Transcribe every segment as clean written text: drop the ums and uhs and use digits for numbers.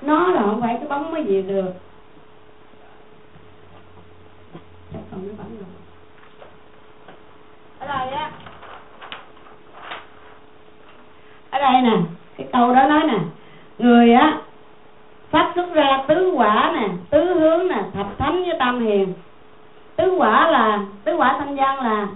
nó là không phải cái bóng mới diệt được. Chắc còn cái bóng rồi ở đây á, ở đây nè, cái câu đó nói nè, người á phát xuất ra tứ quả nè, tứ hướng nè, thập thánh với tam hiền. Tứ quả thanh văn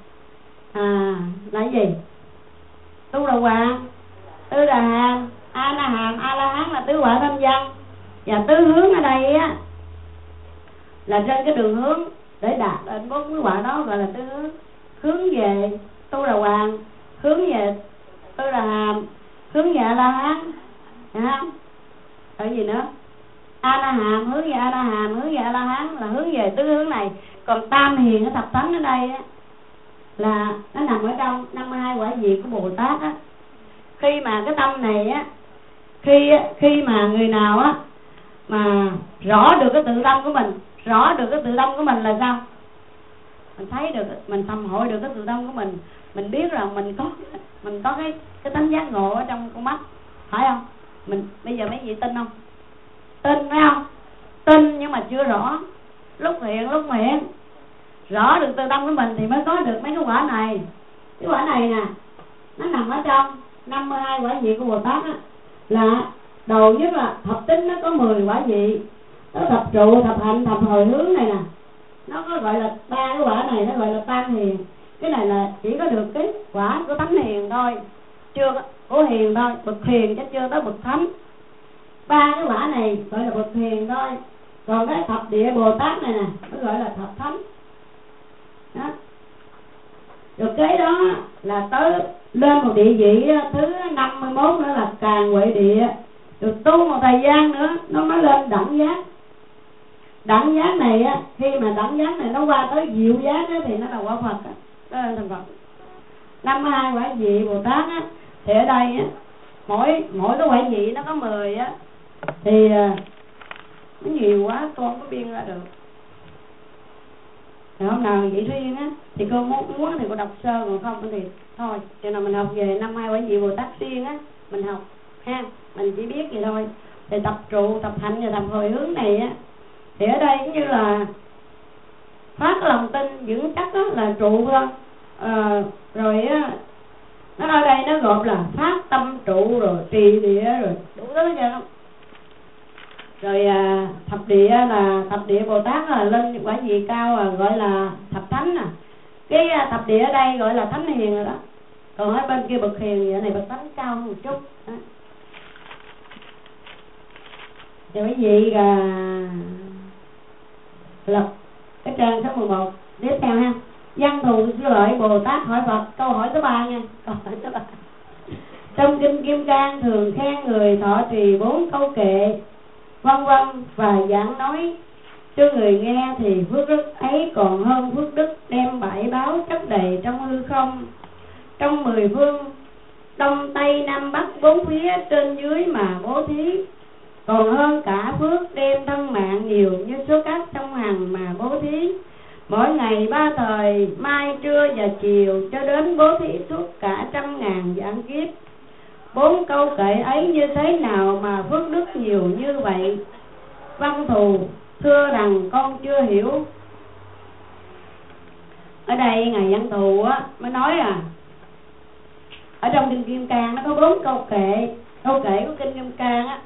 là gì? Tu Đà Hoàng, Tư Đà Hàm, A Na Hàm, A La Hán là tứ quả thanh văn. Và tứ hướng ở đây á là trên cái đường hướng để đạt đến bốn cái quả đó gọi là tứ hướng. Hướng về Tu Đà Hoàng, hướng về Tư Đà Hàm, hướng về A La Hán, hiểu không? Rồi gì nữa? A Na Hàm, hướng về A Na Hàm, hướng về A La Hán là hướng về tứ hướng này. Còn tam hiền cái thập thánh ở đây á là nó nằm ở trong 52 quả vị của Bồ Tát á. Khi mà cái tâm này á, khi mà người nào á mà rõ được cái tự tâm của mình, rõ được cái tự tâm của mình là sao? Mình thấy được, mình thầm hội được cái tự tâm của mình biết rằng mình có cái tánh giác ngộ ở trong con mắt, phải không? Mình bây giờ mấy vị tin không? Tin phải không? Tin nhưng mà chưa rõ, lúc hiện rõ được tự tâm của mình thì mới có được mấy cái quả này. Cái quả này nè, nó nằm ở trong 52 quả vị của Bồ Tát á, là đầu nhất là thập tính nó có 10 quả vị, nó thập trụ, thập hạnh, thập hồi hướng này nè, nó có gọi là ba cái quả này, nó gọi là tam hiền. Cái này là chỉ có được cái quả của thánh hiền thôi, chưa có của hiền thôi, bậc hiền chứ chưa tới bậc thánh. Ba cái quả này gọi là bậc hiền thôi, còn cái thập địa Bồ Tát này nè nó gọi là thập thánh đó. Rồi cái đó là tới lên một địa vị thứ 51 nữa là Càn Huệ Địa. Được tu một thời gian nữa nó mới lên đẳng giác. Đẳng giác này á, khi mà đẳng giác này nó qua tới diệu giác á, thì nó là quả Phật á, đó là thành Phật. 52 quả vị Bồ Tát á, thì ở đây á, mỗi cái quả vị nó có 10 á, thì nó nhiều quá con không có biên ra được. Rồi hôm nào vậy Duyên á thì cô muốn thì cô đọc sơ, còn không thì thôi. Cho nên mình học về 52 quả vị Bồ Tát riêng á, mình học ha, mình chỉ biết vậy thôi. Thì tập trụ, tập hạnh và tập hồi hướng này á, thì ở đây cũng như là phát lòng tin vững chắc đó là trụ thôi. Rồi á, nó ở đây nó gộp là phát tâm trụ, rồi trì địa, rồi đủ thứ vậy không. Rồi thập địa là thập địa Bồ Tát là lên quả vị cao gọi là thập thánh nè. Cái thập địa ở đây gọi là thánh hiền rồi đó. Còn ở bên kia bậc hiền, vậy này bậc thánh cao hơn một chút đó. Thì quý vị lật cái trang số 11 tiếp theo ha. Văn thù sư lợi Bồ Tát hỏi Phật câu hỏi thứ 3 nha. Câu hỏi thứ 3. Trong kinh Kim Cang thường khen người thọ trì 4 câu kệ vân vân và giảng nói cho người nghe, thì phước đức ấy còn hơn phước đức đem bảy báo chất đầy trong hư không, trong 10 phương đông tây nam bắc 4 phía trên dưới mà bố thí, còn hơn cả phước đem thân mạng nhiều như số cát trong hằng mà bố thí. Mỗi ngày 3 thời mai trưa và chiều cho đến bố thí suốt cả 100.000 vạn kiếp. 4 câu kệ ấy như thế nào mà phước đức nhiều như vậy? Văn thù thưa rằng con chưa hiểu. Ở đây ngài Văn thù á mới nói ở trong kinh Kim Cang nó có 4 câu kệ. Câu kệ của kinh Kim Cang á,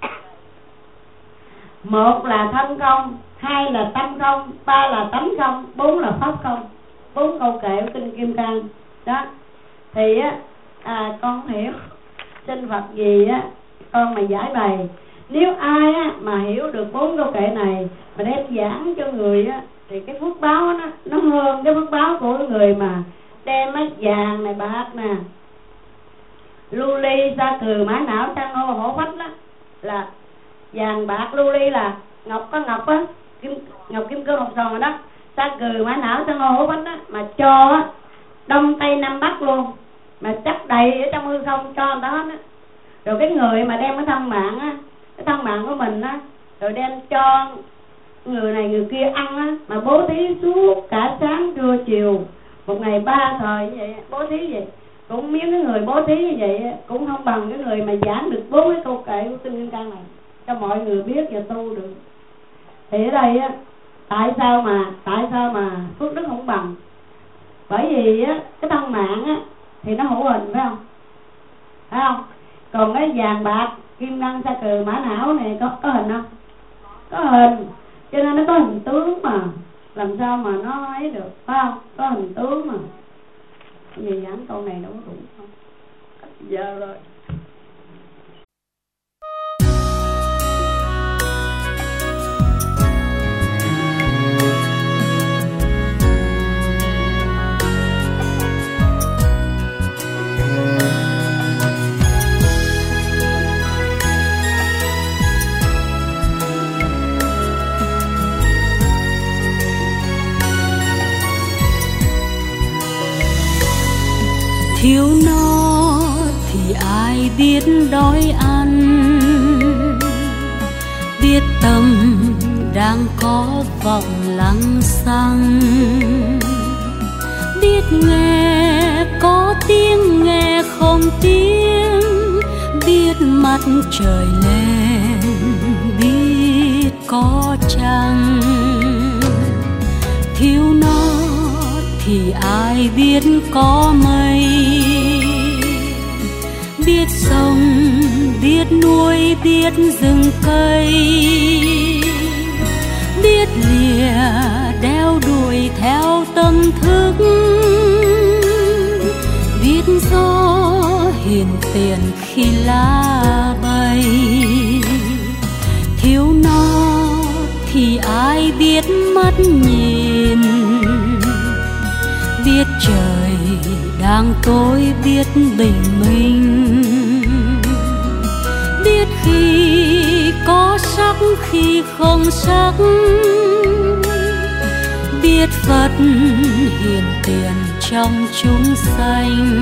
một là thân không, hai là tâm không, ba là tánh không, 4 là pháp không. 4 câu kệ của kinh Kim Cang đó. Thì con không hiểu, xin Phật gì á con mà giải bày. Nếu ai á mà hiểu được 4 câu kệ này mà đem giảng cho người á, thì cái phước báo nó hơn cái phước báo của người mà đem mấy vàng này, bạc nè, lưu ly, sa cừ, mã não, san hô, hổ phách đó. Là vàng, bạc, lưu ly là ngọc, có ngọc á, ngọc kim cương, ngọc sòn rồi đó. Sa cừ, mã não, san hô, hổ phách đó, mà cho á đông tây nam bắc luôn, mà chắc đầy ở trong hư không cho người ta hết á. Rồi cái người mà đem cái thân mạng á, cái thân mạng của mình á, rồi đem cho người này người kia ăn á, mà bố thí suốt cả sáng trưa chiều, một ngày 3 thời như vậy, bố thí vậy, cũng miếng cái người bố thí như vậy cũng không bằng cái người mà giảng được 4 cái câu kệ của kinh Kim Cang này. cho mọi người biết và tu được. Thì ở đây á, tại sao mà phước đức không bằng? Bởi vì á, cái thân mạng á thì nó hữu hình, phải không? Phải không? Còn cái vàng bạc kim ngân sa cừ mã não này có hình không? Có hình, cho nên nó có hình tướng mà, làm sao mà nó ấy được, phải không? Có hình tướng mà. Vì giảng câu này đâu có đủ không? Giờ rồi. Thiếu nó thì ai biết đói ăn, biết tâm đang có vọng lăng xăng, biết nghe có tiếng nghe không tiếng, biết mắt trời lên biết có trăng. Thiếu nó thì ai biết có mây, biết sông biết núi biết rừng cây, biết lìa đeo đuổi theo tâm thức, biết gió hiền tiền khi lá bay. Thiếu nó thì ai biết mắt nhìn, biết trời đang tối biết bình minh, biết khi có sắc khi không sắc, biết Phật hiền tiền trong chúng sanh.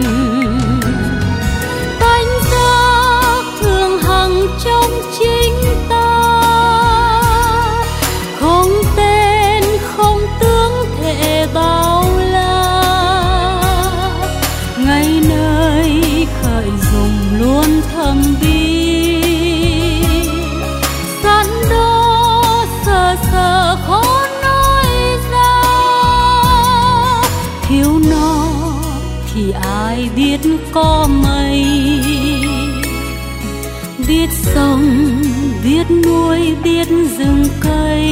Tánh giác thường hằng trong chính ta, không tên không tướng thể bao la, ngay nơi khởi dùng luôn thầm biết, sẵn đó sờ sờ khó nói ra. Thiếu nó thì ai biết có mây, biết sông biết núi biết rừng cây,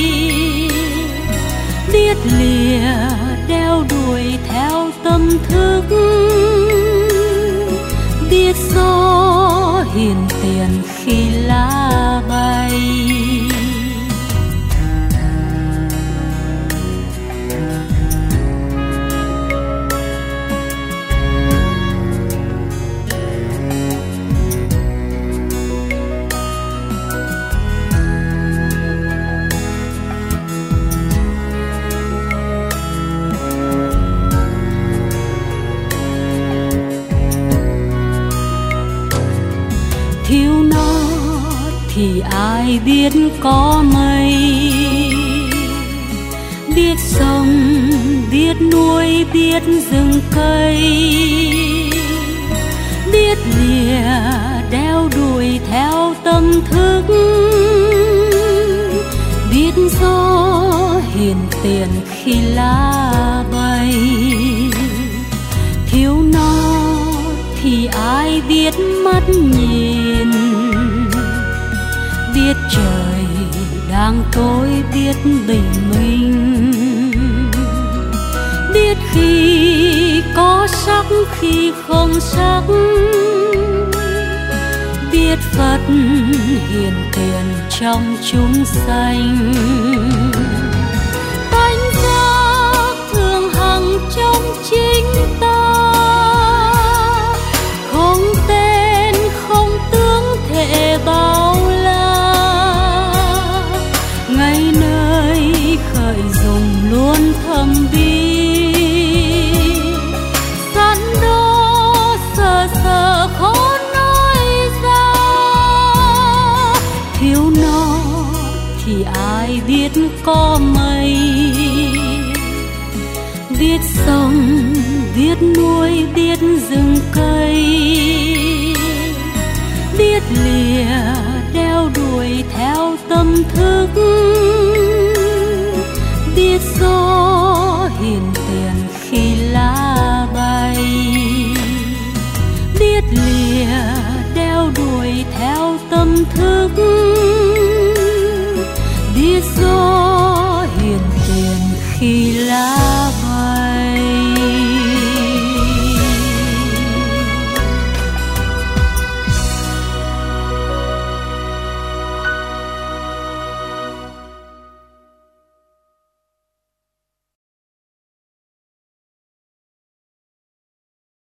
biết lìa đeo đuổi theo tâm thức, biết gió hiền tiền khi lá bay. Thiếu nó thì ai biết có mây, biết sông biết núi biết rừng cây, biết lìa đeo đuổi theo tâm thức, biết gió hiền tiền khi lá bay. Thiếu nó thì ai biết mắt nhìn, biết trời đang tối biết bình minh, biết khi có sắc khi không sắc, biết Phật hiền tiền trong chúng sanh. Tánh giác thường hằng trong chính ta, không tên không tướng thể bao la, ngay nơi khởi dùng luôn thầm biết, sẵn đó sờ sờ khó nói ra. Thiếu nó thì ai biết có mây, biết sông biết núi biết rừng cây, biết lìa đeo đuổi theo tâm thức, biết gió hiền tiền khi lá bay, biết lìa đeo đuổi theo tâm thức, biết gió hiền tiền khi lá